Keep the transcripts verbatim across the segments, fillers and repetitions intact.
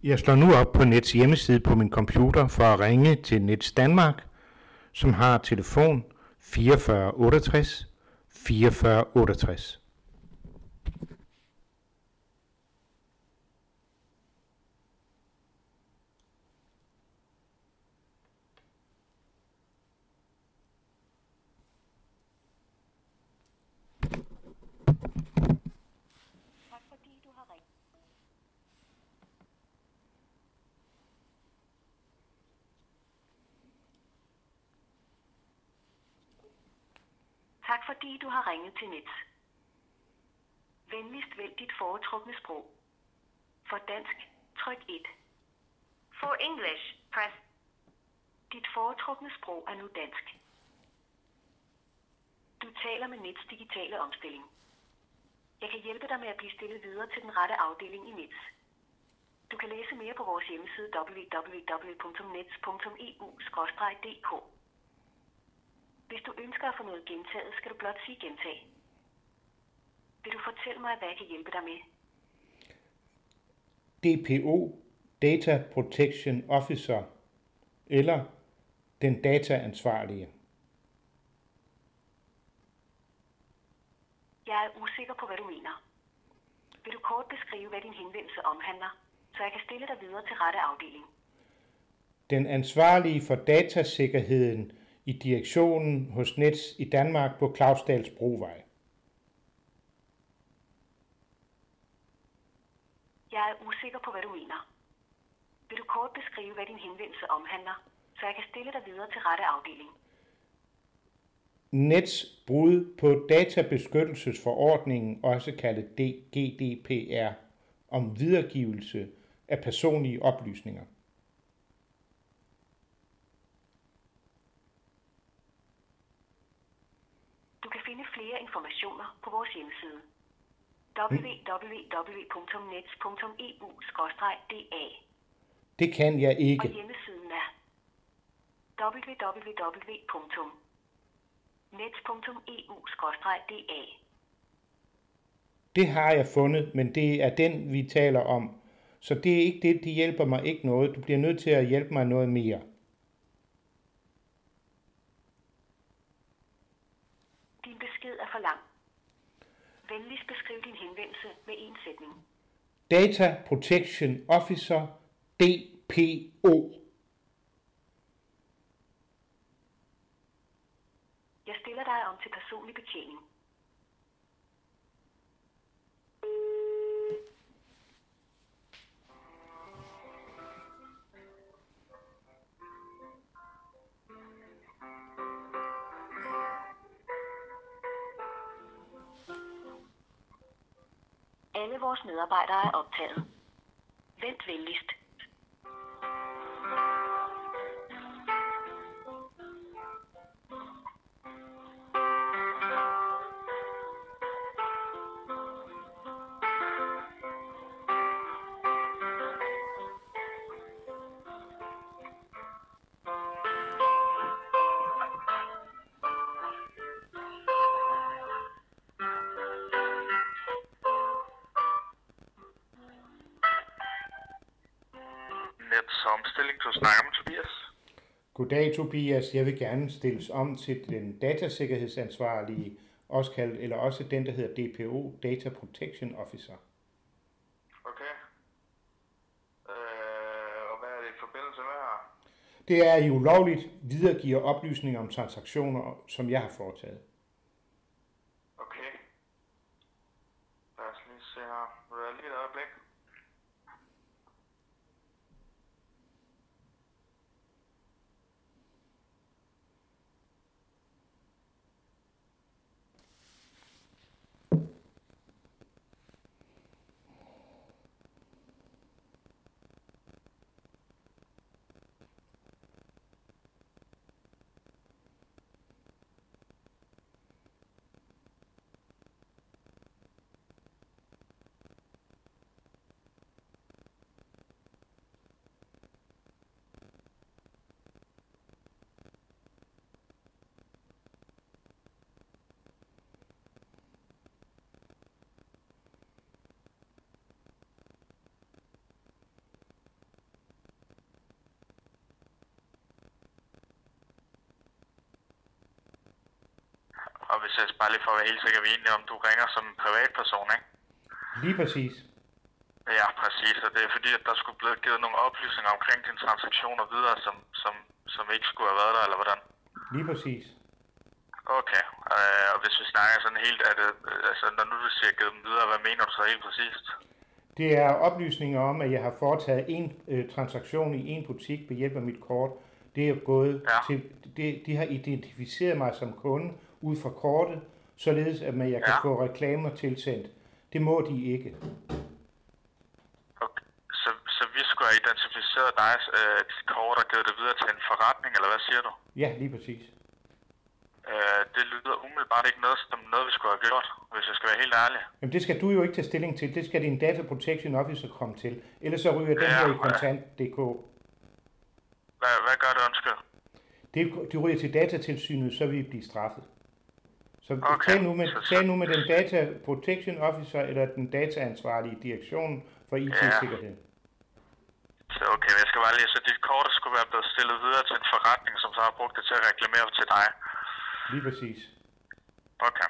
Jeg slår nu op på Nets hjemmeside på min computer for at ringe til Nets Danmark, som har telefon fireogfyrre otteogtres fireogfyrre otteogtres. Tak fordi du har ringet. Tak fordi du har ringet til Nets. Venligst vælg dit foretrukne sprog. For dansk, tryk et. For English, press. Dit foretrukne sprog er nu dansk. Du taler med Nets digitale omstilling. Jeg kan hjælpe dig med at blive stillet videre til den rette afdeling i Nets. Du kan læse mere på vores hjemmeside w w w punktum nets punktum e u skråstreg d k. Hvis du ønsker at få noget gentaget, skal du blot sige gentag. Vil du fortælle mig, hvad jeg kan hjælpe dig med? D P O, Data Protection Officer, eller den dataansvarlige. Jeg er usikker på, hvad du mener. Vil du kort beskrive, hvad din henvendelse omhandler, så jeg kan stille dig videre til rette afdeling? Den ansvarlige for datasikkerheden i direktionen hos Nets i Danmark på Clausdals Brovej. Jeg er usikker på, hvad du mener. Vil du kort beskrive, hvad din henvendelse omhandler, så jeg kan stille dig videre til rette afdeling? Nets brud på databeskyttelsesforordningen, også kaldet G D P R, om videregivelse af personlige oplysninger. Du kan finde flere informationer på vores hjemmeside. w w w punktum nets punktum e u skråstreg d a. Det kan jeg Og ikke. hjemmesiden er w w w punktum nets punktum e u skråstreg d a. Det har jeg fundet, men det er den, vi taler om. Så det er ikke det, det hjælper mig ikke noget. Du bliver nødt til at hjælpe mig noget mere. Din besked er for lang. Venligst beskriv din henvendelse med en sætning. Data Protection Officer, D P O. Jeg stiller dig om til personlig betjening. Alle vores medarbejdere er optaget. Vent venligst. Nets omstilling, du snakker med Tobias. Goddag Tobias, jeg vil gerne stilles om til den datasikkerhedsansvarlige, også kaldt, eller også den, der hedder D P O, Data Protection Officer. Okay. Øh, og hvad er det i forbindelse med her? Det er, at I ulovligt videregiver oplysninger om transaktioner, som jeg har foretaget. Okay. Lad os lige se her. Vil du have lige et øjeblik? hvis jeg bare lige får at være helt sikker, vi er enige om, du ringer som en privatperson, ikke? Lige præcis. Ja, præcis, og det er fordi, at der skulle blive givet nogle oplysninger omkring dine transaktioner videre, som, som, som ikke skulle have været der, eller hvordan? Lige præcis. Okay, øh, og hvis vi snakker sådan helt, at det, altså når nu du siger givet dem videre, hvad mener du så helt præcist? Det er oplysninger om, at jeg har foretaget en øh, transaktion i en butik ved hjælp af mit kort. Det er gået Ja. til, det, de har identificeret mig som kunde ud fra kortet, således at jeg kan Ja. få reklamer tilsendt. Det må de ikke. Okay. Så, så vi skulle have identificeret dig, øh, dit kort og givet det videre til en forretning, eller hvad siger du? Ja, lige præcis. Øh, det lyder umiddelbart ikke noget som noget, vi skulle have gjort, hvis jeg skal være helt ærlig. Jamen det skal du jo ikke tage stilling til. Det skal din Data Protection Officer komme til. Ellers så ryger den Ja, her i ja. kontant punktum d k. Hvad, hvad gør det, undskyld? Det, de ryger til Datatilsynet, så vil I blive straffet. Så Okay. tal, nu med, Så- så- tal nu med den Data Protection Officer eller den dataansvarlige direktion for I T-sikkerhed. Så okay, jeg skal bare lige, så dit kort skulle være blevet stillet videre til en forretning, som så har brugt det til at reklamere til dig. Lige præcis. Okay.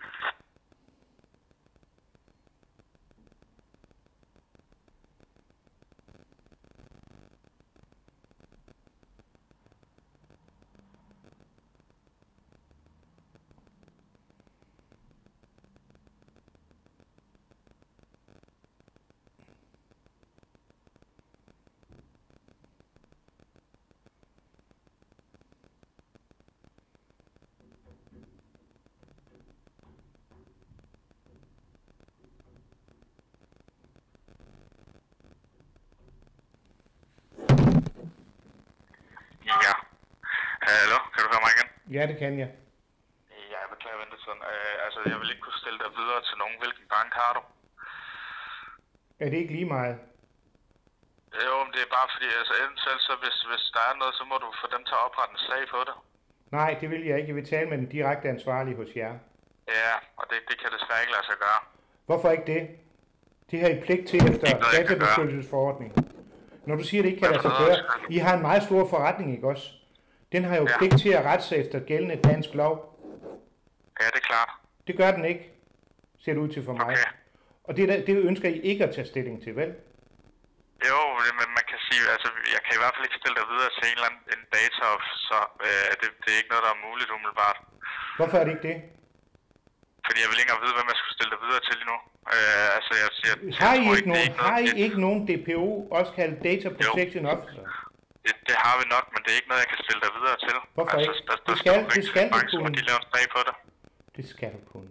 Ja. Hallo, kan du høre mig igen? Ja, det kan jeg. Ja, jeg beklager ventetiden. Øh, altså, jeg vil ikke kunne stille dig videre til nogen. Hvilken bank har du? Er det ikke lige meget? Jo, men det er bare fordi, altså eventuelt så hvis, hvis der er noget, så må du få dem til at oprette en sag på det. Nej, det vil jeg ikke. Jeg vil tale med den direkte ansvarlige hos jer. Ja, og det, det kan desværre ikke lade sig gøre. Hvorfor ikke det? Det har I pligt til efter Ikke noget, jeg kan gøre. databeskyttelsesforordningen. Når du siger, det ikke kan Hvad lade sig for noget? gøre, I har en meget stor forretning, ikke også? Den har jo Ja. pligt til at rette sig efter gældende dansk lov. Ja, det er klart. Det gør den ikke, ser det ud til for mig. Okay. Og det, der- det ønsker I ikke at tage stilling til, vel? Jo, men man kan sige, altså jeg kan i hvert fald ikke stille dig videre til en eller anden en data, så øh, det, det er ikke noget, der er muligt umiddelbart. Hvorfor er det ikke det? Fordi jeg vil ikke engang vide, hvem jeg skulle stille dig videre til lige nu. Øh, altså jeg siger, Har jeg I tror ikke det er nogen, noget, har I det- ikke nogen D P O, også kaldt Data Protection Officer? Det, det har vi nok, men det er ikke noget, jeg kan stille dig videre til. Hvorfor altså, ikke? Der, der Det skal- står det skal du branchen, kunne. og de laver en sag på det. Det skal du kunne.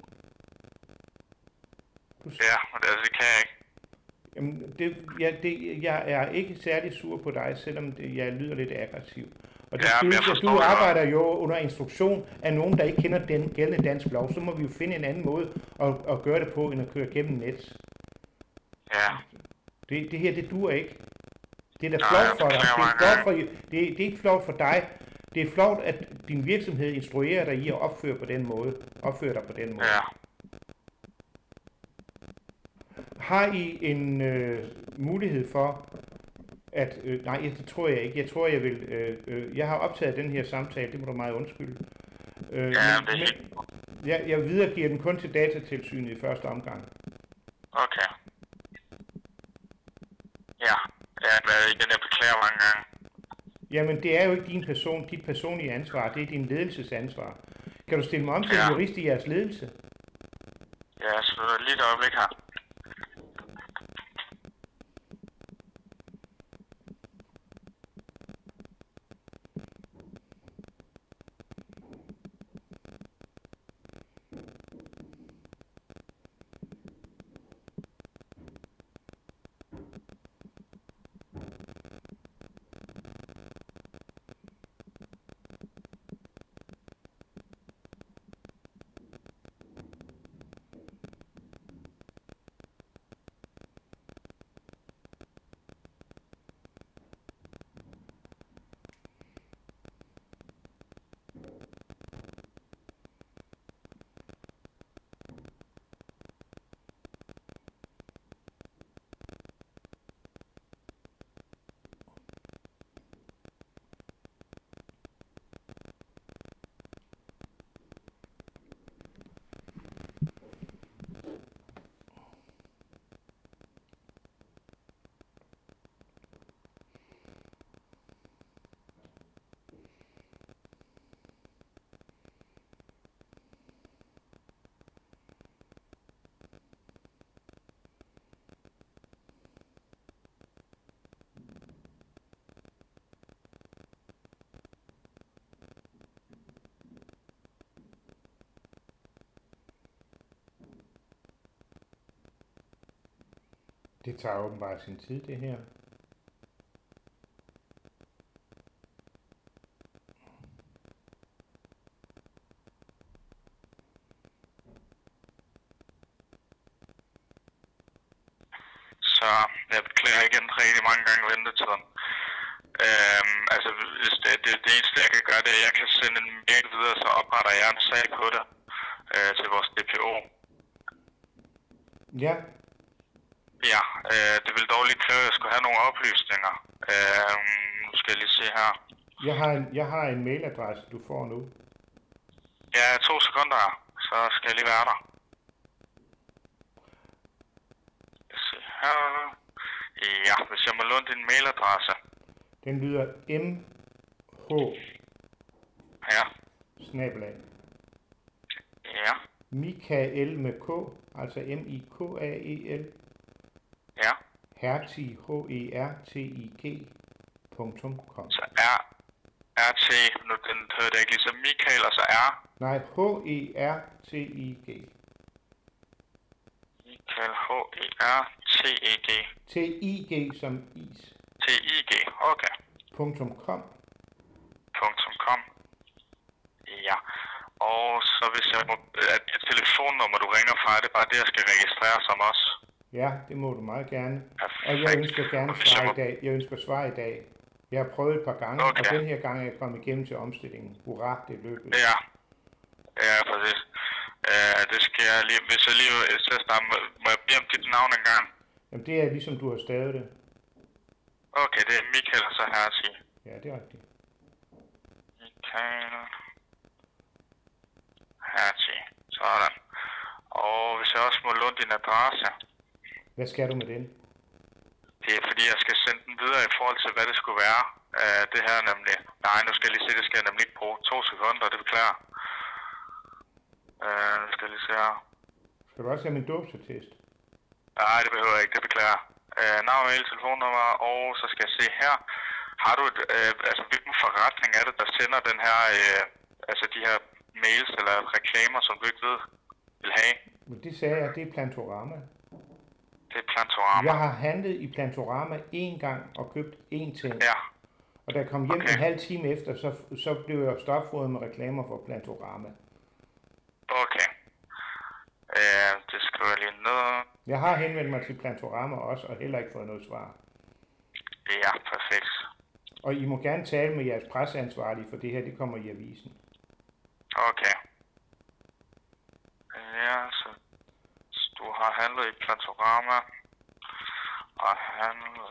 Du, Ja, men det, altså, det kan jeg ikke. Jamen, det, ja, det, jeg er ikke særlig sur på dig, selvom det, jeg lyder lidt aggressiv. Og det Ja, men jeg skyldes, at forstår du det godt. arbejder jo under instruktion af nogen, der ikke kender den gældende dansk lov. Så må vi jo finde en anden måde at, at gøre det på, end at køre gennem net. Ja, Det, det her, det duer ikke. Det er da Nej, flot jeg for dig. Det beklager er, flot for, mange det, det er ikke flot for dig. Det er flot, at din virksomhed instruerer dig i at opføre på den måde. Opføre dig på den måde. ja. Har I en øh, mulighed for, at... Øh, nej, det tror jeg ikke. Jeg tror, jeg vil... Øh, øh, jeg har optaget den her samtale, det må du meget undskylde. Øh, Ja, men, det er men, helt... jeg, jeg videregiver den kun til Datatilsynet i første omgang. Okay. Ja, ja, men igen, jeg beklager mange gange. Jamen, det er jo ikke din person, dit personlige ansvar. Det er din ledelsesansvar. Kan du stille mig om til Ja. en jurist i jeres ledelse? Ja, så lige et øjeblik her. Det tager åbenbart sin tid, det her. Så jeg beklager igen rigtig mange gange ventetiden. Øhm, altså, hvis det, det, det eneste, jeg kan gøre, det er, at jeg kan sende en mail videre, så opretter jeg en sag på det øh, til vores D P O. Ja, Ja, øh, det vil dog lige kræve, at jeg skulle have nogle oplysninger. Øh, nu skal jeg lige se her. jeg har en, jeg har en mailadresse, du får nu. Ja, to sekunder, så skal jeg lige være der. Jeg ser her. Ja, hvis jeg må låne din mailadresse. Den lyder mh Ja, snabelag ja, Michael med K, altså M I K A E L, ja. Hertig, H E R T I G, punktum com. Så R, R T, nu den hørte jeg ikke ligesom Michael, og så R. Nej, H E R T I G. Michael, H E R T E G. T I G som is. T I G, okay. Punktum com. Punktum com. Ja, og så hvis jeg må, at det telefonnummer, du ringer fra, er det bare det, jeg skal registrere som os? Ja, det må du meget gerne. Perfekt. Og jeg ønsker gerne Og hvis jeg svar må- i dag. Jeg ønsker svar i dag. Jeg har prøvet et par gange, Okay. og den her gang er jeg kommet igennem til omstillingen. Hurra, det er løbet. Ja, ja, præcis. Uh, det skal jeg lige, hvis jeg lige til at starte med, må jeg bede om dit navn engang? Jamen, det er ligesom du har stavet det. Okay, det er Michael og så Hertig. Ja, det er rigtigt. Michael Hertig. Sådan. Og hvis jeg også må låne din adresse, Hvad skal du med den? det er fordi, jeg skal sende den videre i forhold til, hvad det skulle være. Uh, det her nemlig. Nej, nu skal jeg lige se, det skal jeg nemlig ikke bruge. To sekunder, det beklager. Uh, nu skal jeg lige se her. Skal du også have min dåbsattest? Nej, det behøver jeg ikke, det beklager. Uh, navn, mail, telefonnummer, og så skal jeg se her. Har du et, uh, altså hvilken forretning er det, der sender den her, uh, altså de her mails eller reklamer, som du ikke ved, vil have? Men det sagde jeg, det er Plantorama. Det er Plantorama. Jeg har handlet i Plantorama én gang og købt én ting. Ja, Og da jeg kom hjem Okay. en halv time efter, så, så blev jeg stopfodret med reklamer for Plantorama. okay. Uh, det skriver jeg lige ned. Jeg har henvendt mig til Plantorama også, og heller ikke fået noget svar. Ja, perfekt. Og I må gerne tale med jeres presseansvarlige, for det her, det kommer i avisen. Okay. Ja, så du har handlet i Plantorama og handlet.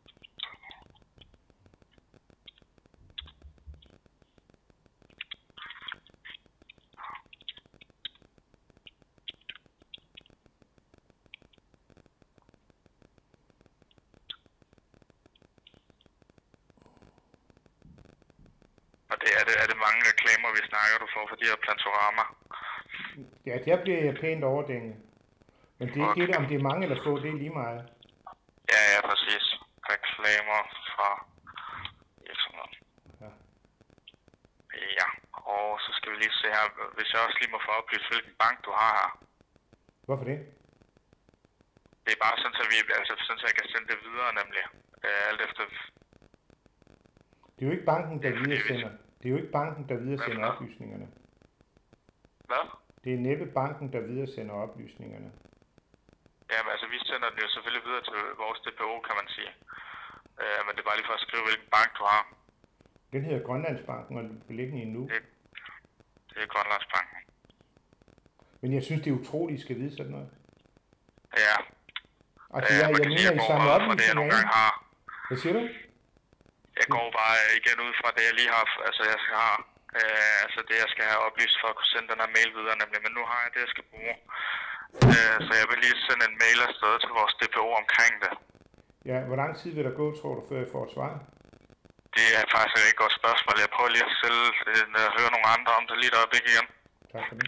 Og det er det, er det mange reklamer, vi snakker, du får for de her Plantorama? Ja, der bliver jeg pænt overdænget. Men det er ikke det, om det er mange eller få, det er lige meget. Ja, ja, præcis. Reklamer fra virksomheden. Ja. Ja, og så skal vi lige se her, hvis jeg også lige må få oplyst, hvilken bank du har her. Hvorfor det? Det er bare sådan, at vi, altså sådan, at jeg kan sende det videre, nemlig. Øh, alt efter. Det er jo ikke banken, der Det er fordi, videresender. Det er jo ikke banken, der videresender Hvad for noget? oplysningerne. Hvad? Det er næppe banken, der videresender oplysningerne. Jamen, altså, vi sender den jo selvfølgelig videre til vores D P O, kan man sige. Øh, men det er bare lige for at skrive, hvilken bank du har. Den hedder Grønlandsbanken og er beliggende i nu. Det, det er Grønlandsbanken. Men jeg synes, det er utroligt, I skal vide sådan noget. Ja. Altså, Øh, jeg, man jeg kan sige, mener, I går samler ud fra det, jeg oplysninger nogle gange ind. har. Hvad siger du? Jeg går bare igen ud fra det, jeg lige har, altså jeg skal have, øh, altså det, jeg skal have oplyst for at kunne sende den her mail videre, nemlig. Men nu har jeg det, jeg skal bruge. Øh, så jeg vil lige sende en mail afsted til vores D P O omkring det. Ja, hvor lang tid vil der gå, tror du, før jeg får et svar? Det er faktisk et rigtig godt spørgsmål. Jeg prøver lige at selv øh, høre nogle andre om det lige et øjeblik igen. Tak for det.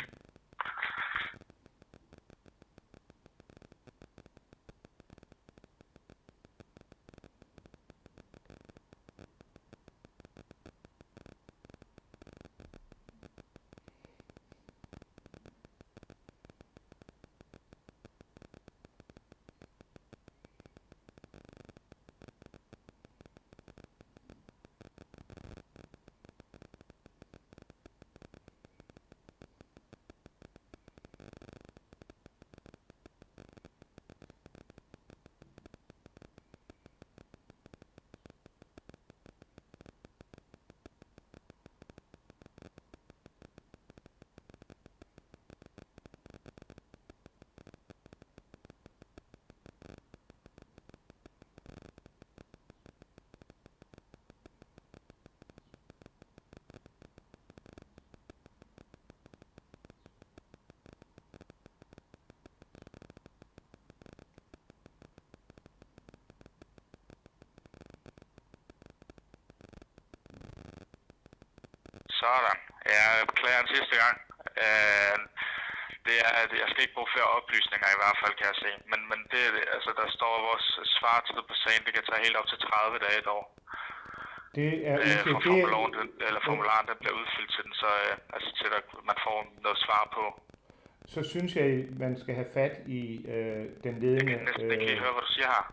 Sådan. Ja, jeg beklager en sidste gang. Øh, det er, det, jeg skal ikke bruge flere oplysninger i hvert fald, kan jeg se. Men, men det, altså, der står vores svartid på sagen, det kan tage helt op til tredive dage et år. Det er Øh, ikke for det. formularen, den, eller formularen, den bliver udfyldt til den, så øh, altså til at man får noget svar på. Så synes jeg, man skal have fat i øh, den ledende... Jeg kan næsten ikke helt høre, hvad du siger her.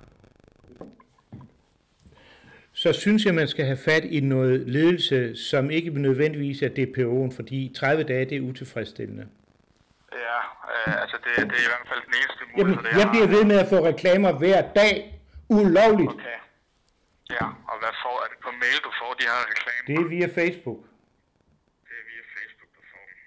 Så synes jeg, man skal have fat i noget ledelse, som ikke nødvendigvis er D P O'en, fordi tredive dage, det er utilfredsstillende. Ja, øh, altså det, det er i hvert fald den eneste Jamen, mulighed, det jeg bliver ved med at få reklamer hver dag, ulovligt. Okay. Ja, og hvad får, er det på mail, du får de her reklamer? Det er via Facebook. Det er via Facebook, du får dem.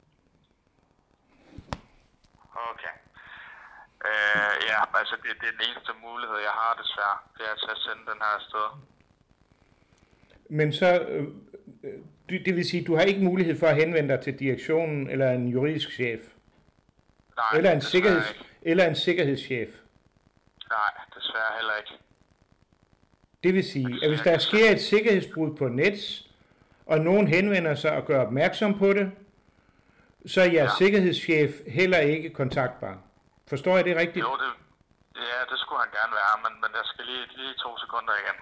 Okay. Øh, ja, altså det, det er den eneste mulighed, jeg har desværre. Det er til at sende den her afsted. Men så, øh, det det vil sige, du har ikke mulighed for at henvende dig til direktionen eller en juridisk chef? Nej, Eller en, desværre sikkerheds, ikke. eller en sikkerhedschef? Nej, desværre heller ikke. Det vil sige, at hvis der sker et sikkerhedsbrud på Nets, og nogen henvender sig og gør opmærksom på det, så er jeres Ja. sikkerhedschef heller ikke kontaktbar. Forstår jeg det rigtigt? Jo, det, ja, det skulle han gerne være, men, men jeg skal lige, lige to sekunder igen.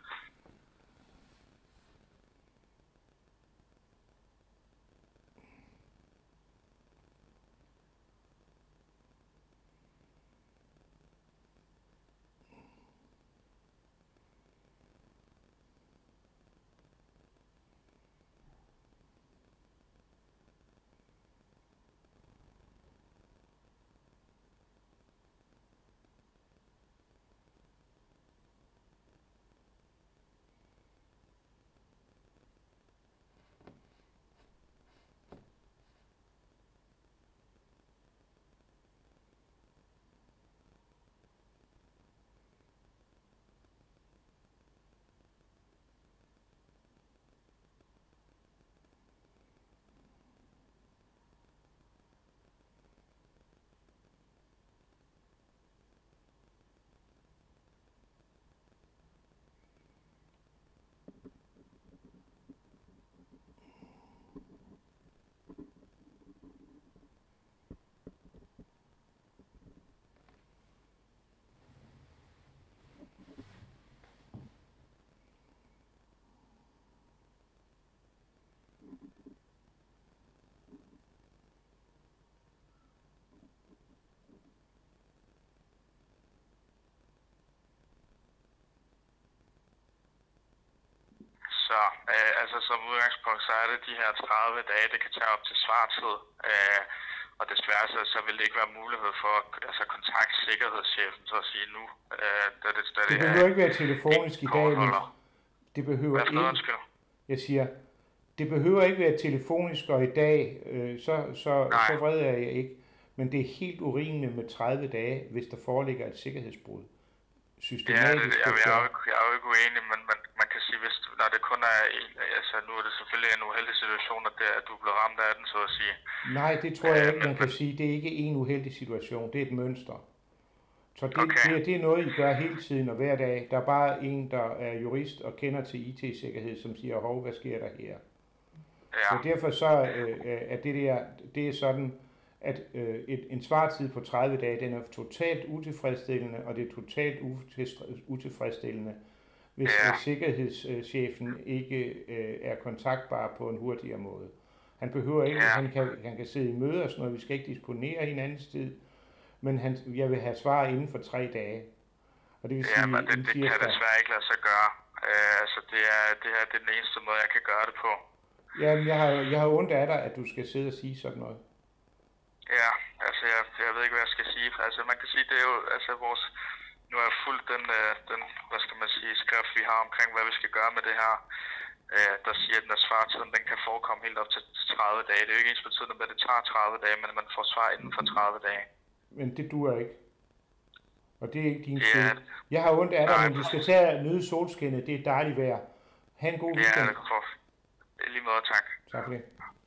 Så øh, altså som udgangspunkt, så er det de her tredive dage, det kan tage op til svartid. Øh, og desværre så, så vil det ikke være mulighed for at altså, kontakte sikkerhedschefen, så at sige nu. Øh, da det, da Det det behøver er ikke være telefonisk i dag, men kortholder. det behøver Hvad for noget, ikke, undskyld? jeg siger, det behøver ikke være telefonisk, og i dag, øh, så, så, Nej. så vred er jeg ikke. Men det er helt urimeligt med tredive dage, hvis der foreligger et sikkerhedsbrud. Ja, det, Systematisk. jeg, jeg, er jo efter- ikke, jeg er jo ikke uenig, men man, man kan sige, hvis, når det kun er en, altså nu er det selvfølgelig en uheldig situation, at, det, at du er blevet ramt af den, så at sige. Nej, det tror jeg Øh, ikke, man men- kan sige. Det er ikke en uheldig situation, det er et mønster. Så det, Okay. det, det er noget, I gør hele tiden og hver dag. Der er bare en, der er jurist og kender til I T-sikkerhed, som siger, hov, hvad sker der her? Ja, Så derfor så øh, er det der, det er sådan, at øh, et, en svartid på tredive dage, den er totalt utilfredsstillende, og det er totalt utilfreds- utilfredsstillende, hvis Ja. ja. sikkerhedschefen ikke øh, er kontaktbar på en hurtigere måde. Han behøver ikke, Ja. han, kan, han kan sidde i møder og sådan noget, vi skal ikke disponere hinandens tid, men han, jeg vil have svar inden for tre dage. Og det vil sige ja men det, en det kan tirsdag. desværre ikke lade sig gøre. Øh, altså det er, det her det er den eneste måde, jeg kan gøre det på. Jamen, jeg har, jeg har ondt af dig, at du skal sidde og sige sådan noget. Ja, altså jeg, jeg ved ikke, hvad jeg skal sige. Altså man kan sige, det er jo altså vores... Nu har jeg fulgt den, øh, den, hvad skal man sige, skrift, vi har omkring, hvad vi skal gøre med det her. Øh, der siger, at den er svartiden, den kan forekomme helt op til tredive dage. Det er jo ikke ens betydende, at det tager tredive dage, men man får svar inden for tredive dage. Men det duer ikke. Og det er ikke din Ja. skyld. Jeg har ondt af dig, Nej. men du skal tage at nyde solskinnet. Det er dejligt vejr. Ha' en god Ja, weekend. det kan få. I lige måde, tak. Tak for det.